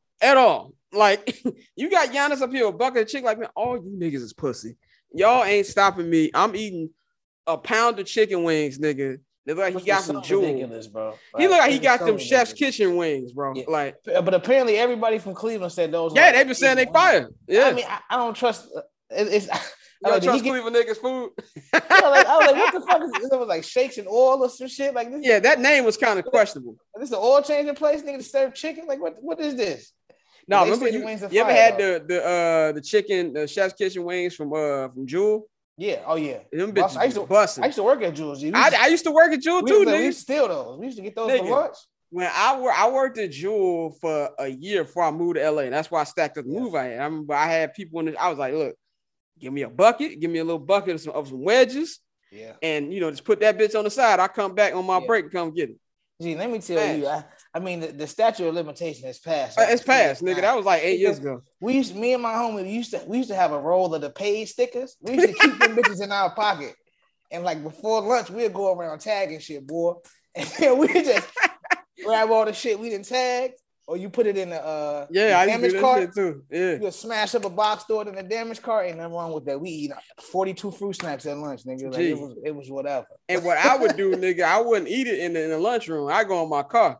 Like you got Giannis up here, a bucket of chick like, man, all you niggas is pussy. Y'all ain't stopping me. I'm eating a pound of chicken wings, nigga. Look like he got some jewels, bro. He look like he got them Chef's Kitchen wings, bro. Yeah. Like, but apparently everybody from Cleveland said those. Yeah, they been saying they fire. Yeah, I mean, I don't trust. It's you don't trust Cleveland niggas' food. I was like, what the fuck is this? It was like shakes and oil or some shit like this. Yeah, that name was kind of questionable. This is an oil changing place, nigga, to serve chicken. Like, what is this? No, remember you ever had the chicken, the Chef's Kitchen wings from Jewel? Yeah. Oh yeah. Them bitches I used to work at Jewel's. I used to work at Jewel too, nigga. We used to steal those. We used to get those for lunch. When I worked at Jewel for a year before I moved to LA, and that's why I stacked up the move I had. I remember I had people in I was like, look, give me a little bucket of some wedges. Yeah. And just put that bitch on the side. I come back on my break and come get it. Gee, let me tell you, I mean, the statute of limitation is passed. It's passed, nigga. That was like 8 years ago. Me and my homie, we used to have a roll of the paid stickers. We used to keep them bitches in our pocket. And like before lunch, we'd go around tagging shit, boy. And then we just grab all the shit we didn't tag, or you put it in the damage cart too. Yeah, you smash up a box, throw it in the damage cart. Ain't nothing wrong with that. We eat 42 fruit snacks at lunch, nigga. Like it was whatever. And what I would do, nigga, I wouldn't eat it in the lunchroom. I go in my car.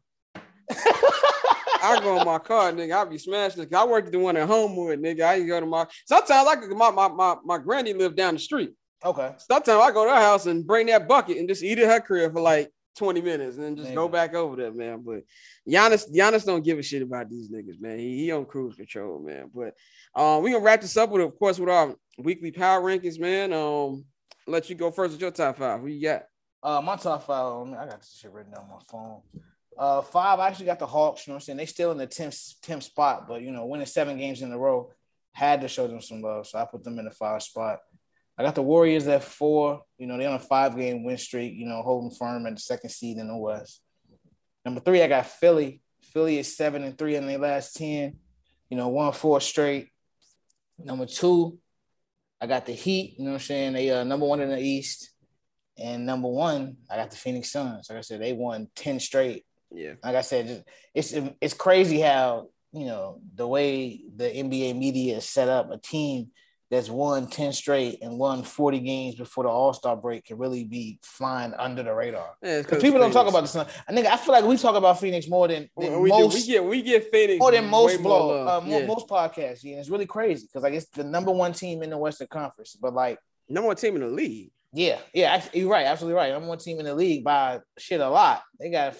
I go in my car, nigga. I be smashing it. I worked at the one at Homewood, nigga. I go to my. Sometimes my granny lived down the street. Okay. Sometimes I go to her house and bring that bucket and just eat at her crib for like 20 minutes and then just go back over there, man. But Giannis don't give a shit about these niggas, man. He on cruise control, man. But we gonna wrap this up with, of course, with our weekly power rankings, man. Let you go first with your top five. Who you got? My top five. I got this shit written down on my phone. 5, I actually got the Hawks. You know what I'm saying? They still in the 10th spot, but winning 7 games in a row had to show them some love. So I put them in the 5 spot. I got the Warriors at 4. They're on a 5-game win streak, holding firm at the 2nd seed in the West. Number 3, I got Philly. Philly is 7-3 in their last 10, won 4 straight. Number 2, I got the Heat. You know what I'm saying? They number 1 in the East. And number 1, I got the Phoenix Suns. Like I said, they won 10 straight. Yeah. Like I said, it's crazy how, the way the NBA media is set up, a team that's won 10 straight and won 40 games before the All-Star break can really be flying under the radar. Because people don't talk about the Suns. I feel like we talk about Phoenix more than most. We get Phoenix more than most most podcasts. Yeah, it's really crazy because it's the number 1 team in the Western Conference, but number 1 team in the league. Yeah, you're right, absolutely right. Number 1 team in the league by shit a lot. They got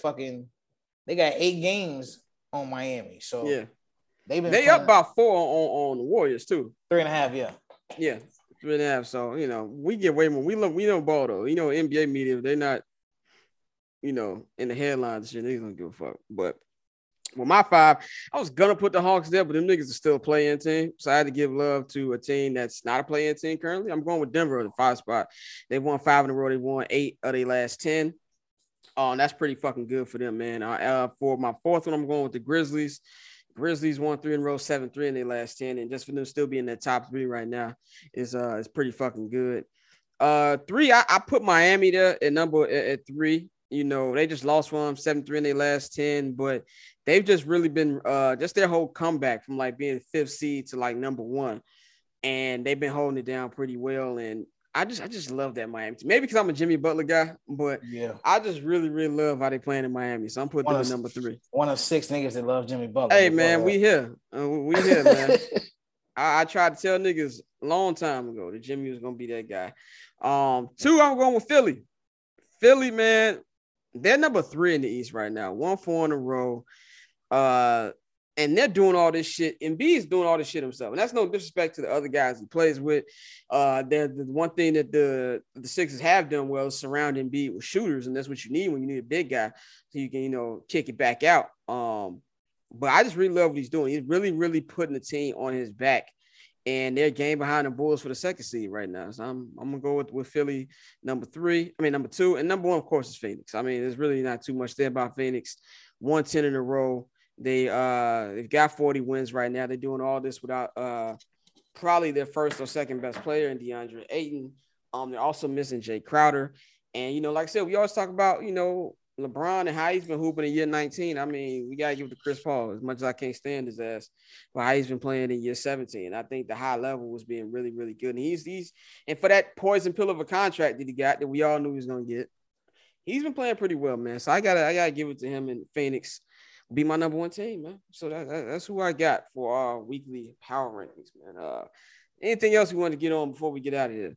8 games on Miami, so yeah, they up by 4 on the Warriors too. 3.5, yeah. Yeah, 3.5. So we get way more. We know ball though. NBA media, they're not, in the headlines. Shit, they don't give a fuck. But with my 5, I was gonna put the Hawks there, but them niggas are still a play-in team. So I had to give love to a team that's not a play-in team currently. I'm going with Denver at the 5 spot. They won 5 in a row. They won 8 of their last 10. That's pretty fucking good for them, man. For my 4th one, I'm going with the Grizzlies. Grizzlies won 3 in a row, 7-3 in their last 10, and just for them still being in that top 3 right now is pretty fucking good. 3, I put Miami there at 3. They just lost one 7-3 in their last 10, but they've just really been just their whole comeback from being 5th seed to number 1, and they've been holding it down pretty well. And I just love that Miami team. Maybe because I'm a Jimmy Butler guy, but yeah, I just really, really love how they playing in Miami. So I'm putting them at number 3. One of 6 niggas that love Jimmy Butler. Hey, man, we here. We here, man. I tried to tell niggas a long time ago that Jimmy was going to be that guy. 2, I'm going with Philly. Philly, man, they're number 3 in the East right now. 1-4 in a row. And they're doing all this shit. Embiid's doing all this shit himself. And that's no disrespect to the other guys he plays with. The one thing that the Sixers have done well is surround Embiid with shooters, and that's what you need when you need a big guy so you can, kick it back out. But I just really love what he's doing. He's really, really putting the team on his back. And they're game behind the Bulls for the 2nd seed right now. So I'm gonna go with Philly number 2, and number 1, of course, is Phoenix. There's really not too much there about Phoenix. 110 in a row. They've got 40 wins right now. They're doing all this without probably their first or second best player in DeAndre Ayton. They're also missing Jay Crowder. And like I said, we always talk about LeBron and how he's been hooping in year 19. We gotta give it to Chris Paul, as much as I can't stand his ass, but how he's been playing in year 17. I think the high level was being really, really good. And he's and for that poison pill of a contract that he got that we all knew he was gonna get, he's been playing pretty well, man. So I gotta give it to him. And Phoenix be my number 1 team, man. So that's who I got for our weekly power rankings, man. Anything else we want to get on before we get out of here?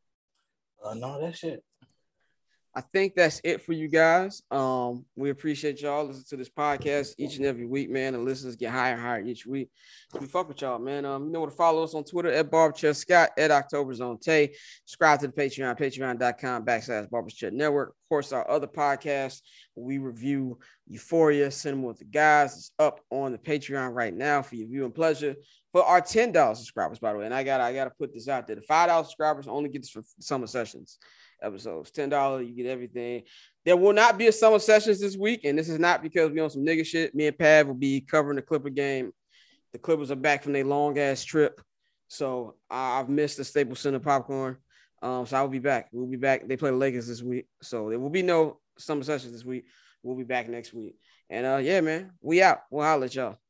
No, that's it. I think that's it for you guys. We appreciate y'all listening to this podcast each and every week, man. The listeners get higher and higher each week. We fuck with y'all, man. You know where to follow us on Twitter at BarberChairScott, at OctoberZoneTay. Subscribe to the Patreon, patreon.com/BarberChair Network. Of course, our other podcast, we review Euphoria, Cinema with the Guys. It's up on the Patreon right now for your viewing pleasure. For our $10 subscribers, by the way, and I gotta put this out there. The $5 subscribers only get this for Summer Sessions episodes. $10, you get everything. There will not be a Summer Sessions this week, and this is not because we on some nigga shit. Me and Pav will be covering the Clipper game. The Clippers are back from their long ass trip, so I've missed the Staples Center popcorn. So I will be back. We'll be back. They play the Lakers this week, so there will be no summer sessions this week. We'll be back next week. And yeah, man, we out. We'll holler at y'all.